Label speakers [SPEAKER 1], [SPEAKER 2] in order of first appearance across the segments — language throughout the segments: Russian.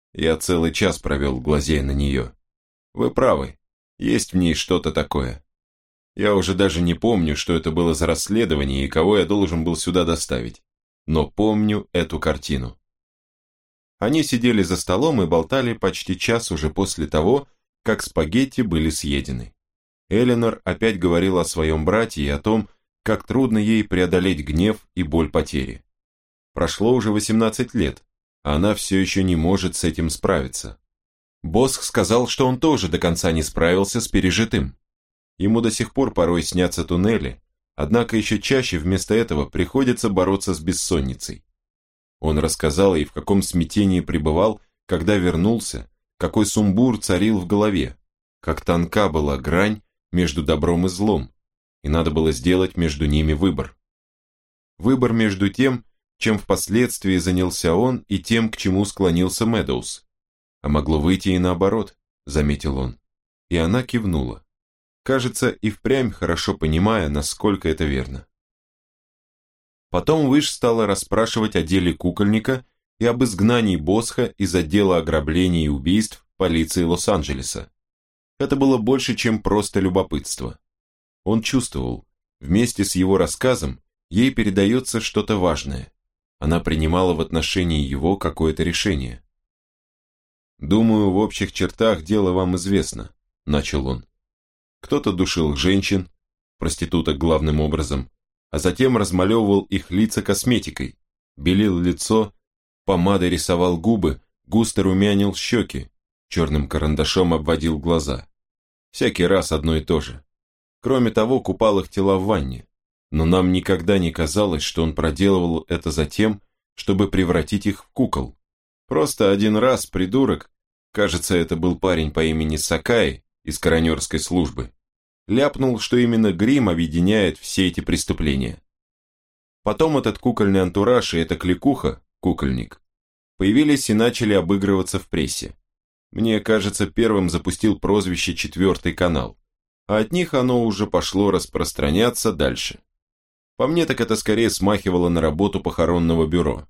[SPEAKER 1] Я целый час провел, глазея на нее. Вы правы, есть в ней что-то такое. Я уже даже не помню, что это было за расследование и кого я должен был сюда доставить. Но помню эту картину. Они сидели за столом и болтали почти час уже после того, как спагетти были съедены. Эленор опять говорила о своем брате и о том, как трудно ей преодолеть гнев и боль потери. Прошло уже 18 лет, а она все еще не может с этим справиться. Босх сказал, что он тоже до конца не справился с пережитым. Ему до сих пор порой снятся туннели, однако еще чаще вместо этого приходится бороться с бессонницей. Он рассказал ей, в каком смятении пребывал, когда вернулся, какой сумбур царил в голове, как тонка была грань между добром и злом, и надо было сделать между ними выбор. Выбор между тем, чем впоследствии занялся он, и тем, к чему склонился Медоуз. А могло выйти и наоборот, заметил он. И она кивнула. Кажется, и впрямь хорошо понимая, насколько это верно. Потом Выш стала расспрашивать о деле кукольника и об изгнании Босха из отдела ограблений и убийств полиции Лос-Анджелеса. Это было больше, чем просто любопытство. Он чувствовал, вместе с его рассказом ей передается что-то важное. Она принимала в отношении его какое-то решение. «Думаю, в общих чертах дело вам известно», – начал он. Кто-то душил женщин, проституток главным образом, а затем размалевывал их лица косметикой, белил лицо, помадой рисовал губы, густо румянил щеки, черным карандашом обводил глаза. Всякий раз одно и то же. Кроме того, купал их тела в ванне, но нам никогда не казалось, что он проделывал это за тем, чтобы превратить их в кукол. Просто один раз придурок, кажется, это был парень по имени Сакай из коронерской службы, ляпнул, что именно грим объединяет все эти преступления. Потом этот кукольный антураж и эта кликуха, кукольник, появились и начали обыгрываться в прессе. Мне кажется, первым запустил прозвище «Четвертый канал», а от них оно уже пошло распространяться дальше. По мне так это скорее смахивало на работу похоронного бюро.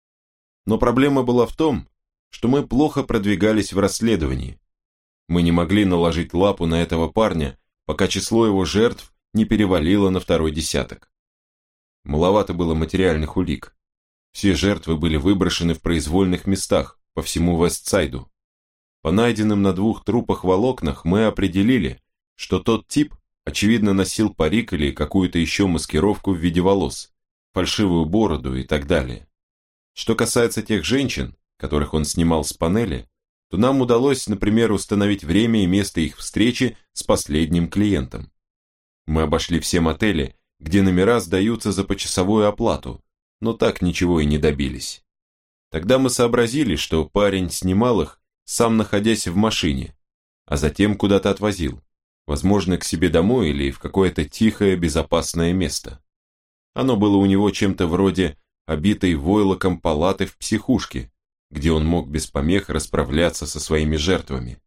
[SPEAKER 1] Но проблема была в том, что мы плохо продвигались в расследовании. Мы не могли наложить лапу на этого парня, пока число его жертв не перевалило на второй десяток. Маловато было материальных улик. Все жертвы были выброшены в произвольных местах по всему Вестсайду. По найденным на 2 трупах волокнах мы определили, что тот тип, очевидно, носил парик или какую-то еще маскировку в виде волос, фальшивую бороду и так далее. Что касается тех женщин, которых он снимал с панели, то нам удалось, например, установить время и место их встречи с последним клиентом. Мы обошли все мотели, где номера сдаются за почасовую оплату, но так ничего и не добились. Тогда мы сообразили, что парень снимал их, сам находясь в машине, а затем куда-то отвозил, возможно, к себе домой или в какое-то тихое, безопасное место. Оно было у него чем-то вроде обитой войлоком палаты в психушке, где он мог без помех расправляться со своими жертвами.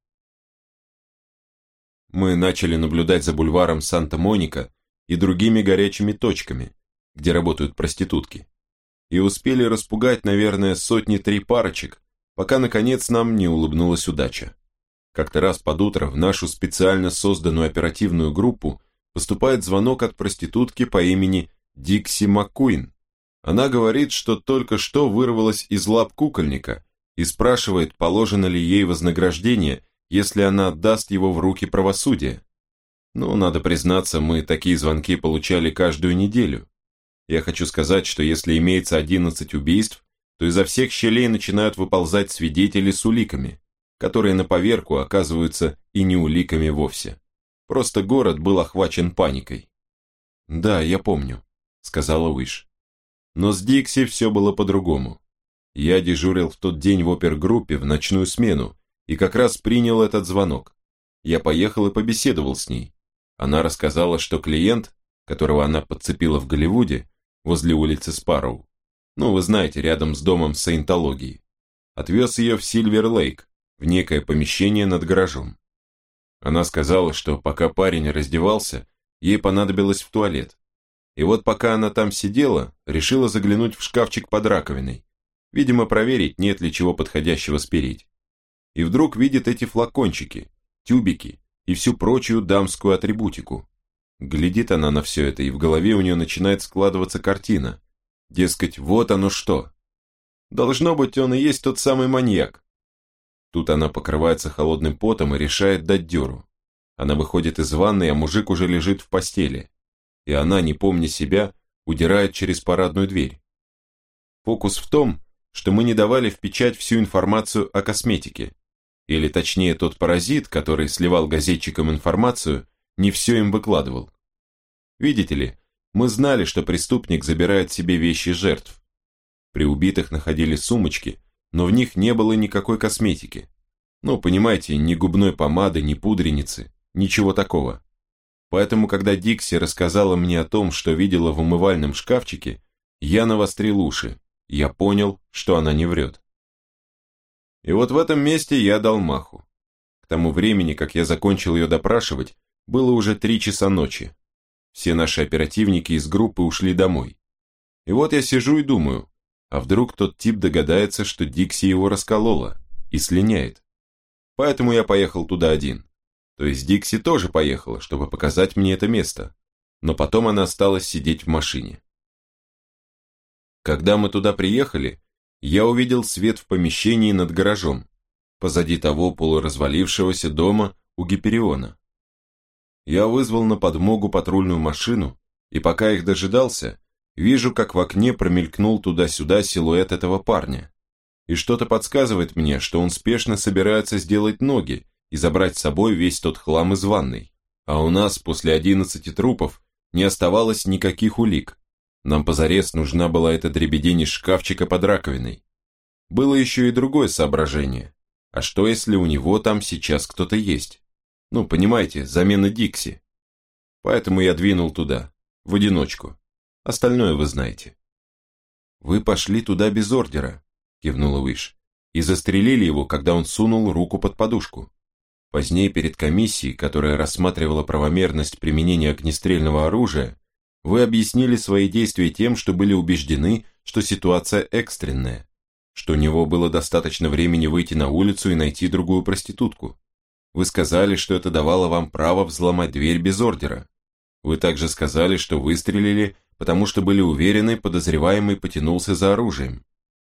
[SPEAKER 1] Мы начали наблюдать за бульваром Санта-Моника и другими горячими точками, где работают проститутки, и успели распугать, наверное, 100-3 парочек, пока, наконец, нам не улыбнулась удача. Как-то раз под утро в нашу специально созданную оперативную группу поступает звонок от проститутки по имени Дикси Маккуин. Она говорит, что только что вырвалась из лап кукольника и спрашивает, положено ли ей вознаграждение, если она отдаст его в руки правосудия. Ну, надо признаться, мы такие звонки получали каждую неделю. Я хочу сказать, что если имеется 11 убийств, то изо всех щелей начинают выползать свидетели с уликами, которые на поверку оказываются и не уликами вовсе. Просто город был охвачен паникой. «Да, я помню», — сказала Уиш. Но с Дикси все было по-другому. Я дежурил в тот день в опергруппе в ночную смену и как раз принял этот звонок. Я поехал и побеседовал с ней. Она рассказала, что клиент, которого она подцепила в Голливуде, возле улицы Спарроу, ну, вы знаете, рядом с домом саентологии, отвез ее в Сильвер-Лейк, в некое помещение над гаражом. Она сказала, что пока парень раздевался, ей понадобилось в туалет. И вот пока она там сидела, решила заглянуть в шкафчик под раковиной, видимо, проверить, нет ли чего подходящего спереть. и вдруг видит эти флакончики, тюбики и всю прочую дамскую атрибутику. Глядит она на все это, и в голове у нее начинает складываться картина. Дескать, вот оно что. Должно быть, он и есть тот самый маньяк. Тут она покрывается холодным потом и решает дать дёру. Она выходит из ванной, а мужик уже лежит в постели. И она, не помня себя, удирает через парадную дверь. Фокус в том, что мы не давали в печать всю информацию о косметике. Или точнее, тот паразит, который сливал газетчикам информацию, не все им выкладывал. Видите ли, мы знали, что преступник забирает себе вещи жертв. При убитых находили сумочки, но в них не было никакой косметики. Ну, понимаете, ни губной помады, ни пудреницы, ничего такого. Поэтому, когда Дикси рассказала мне о том, что видела в умывальном шкафчике, я навострил уши. Я понял, что она не врет. И вот в этом месте я дал маху. К тому времени, как я закончил ее допрашивать, было уже 3 часа ночи. Все наши оперативники из группы ушли домой. И вот я сижу и думаю, а вдруг тот тип догадается, что Дикси его расколола, и слиняет. Поэтому я поехал туда один. То есть Дикси тоже поехала, чтобы показать мне это место. Но потом она осталась сидеть в машине. Когда мы туда приехали, я увидел свет в помещении над гаражом, позади того полуразвалившегося дома у Гипериона. Я вызвал на подмогу патрульную машину, и пока их дожидался, вижу, как в окне промелькнул туда-сюда силуэт этого парня. И что-то подсказывает мне, что он спешно собирается сделать ноги и забрать с собой весь тот хлам из ванной. А у нас после 11 трупов не оставалось никаких улик. Нам позарез нужна была эта дребедень из шкафчика под раковиной. Было еще и другое соображение. А что, если у него там сейчас кто-то есть? Ну, понимаете, замена Дикси. Поэтому я двинул туда, в одиночку. Остальное вы знаете. «Вы пошли туда без ордера», – кивнула Уиш, «и застрелили его, когда он сунул руку под подушку. Позднее перед комиссией, которая рассматривала правомерность применения огнестрельного оружия, вы объяснили свои действия тем, что были убеждены, что ситуация экстренная, что у него было достаточно времени выйти на улицу и найти другую проститутку. Вы сказали, что это давало вам право взломать дверь без ордера. Вы также сказали, что выстрелили, потому что были уверены, подозреваемый потянулся за оружием.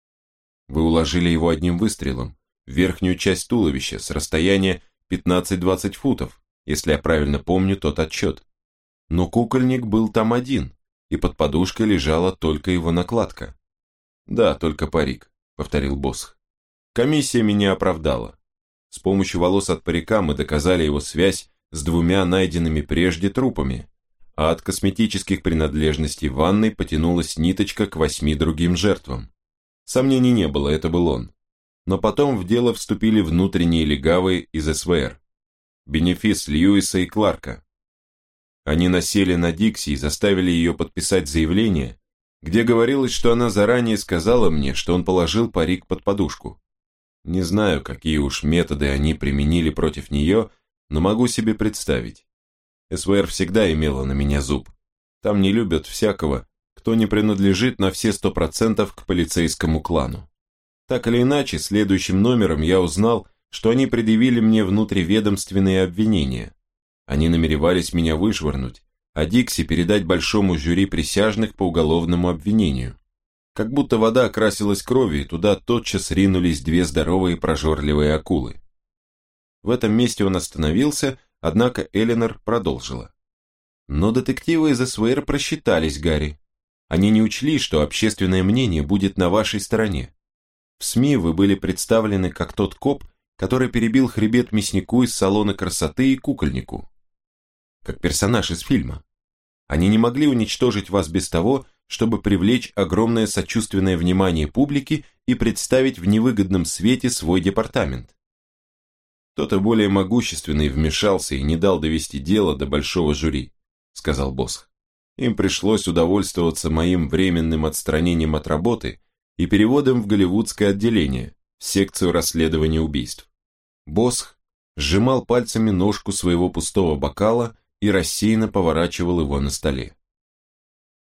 [SPEAKER 1] Вы уложили его одним выстрелом в верхнюю часть туловища с расстояния 15-20 футов, если я правильно помню тот отчет. Но кукольник был там один, и под подушкой лежала только его накладка. «Да, только парик», — повторил Босх. «Комиссия меня оправдала. С помощью волос от парика мы доказали его связь с 2 найденными прежде трупами, а от косметических принадлежностей в ванной потянулась ниточка к 8 другим жертвам. Сомнений не было, это был он. Но потом в дело вступили внутренние легавые из СВР. Бенефис Льюиса и Кларка. Они насели на Дикси и заставили ее подписать заявление, где говорилось, что она заранее сказала мне, что он положил парик под подушку. Не знаю, какие уж методы они применили против нее, но могу себе представить. СВР всегда имела на меня зуб. Там не любят всякого, кто не принадлежит на все 100% к полицейскому клану. Так или иначе, следующим номером я узнал, что они предъявили мне внутриведомственные обвинения. Они намеревались меня вышвырнуть, а Дикси передать большому жюри присяжных по уголовному обвинению. Как будто вода окрасилась кровью, и туда тотчас ринулись 2 здоровые прожорливые акулы. В этом месте он остановился, однако Эленор продолжила. Но детективы из СВР просчитались, Гарри. Они не учли, что общественное мнение будет на вашей стороне. В СМИ вы были представлены как тот коп, который перебил хребет мяснику из салона красоты и кукольнику. Как персонаж из фильма. Они не могли уничтожить вас без того, чтобы привлечь огромное сочувственное внимание публики и представить в невыгодном свете свой департамент. Кто-то более могущественный вмешался и не дал довести дело до большого жюри, сказал Босх. Им пришлось удовольствоваться моим временным отстранением от работы и переводом в голливудское отделение, в секцию расследования убийств. Босх сжимал пальцами ножку своего пустого бокала и рассеянно поворачивал его на столе.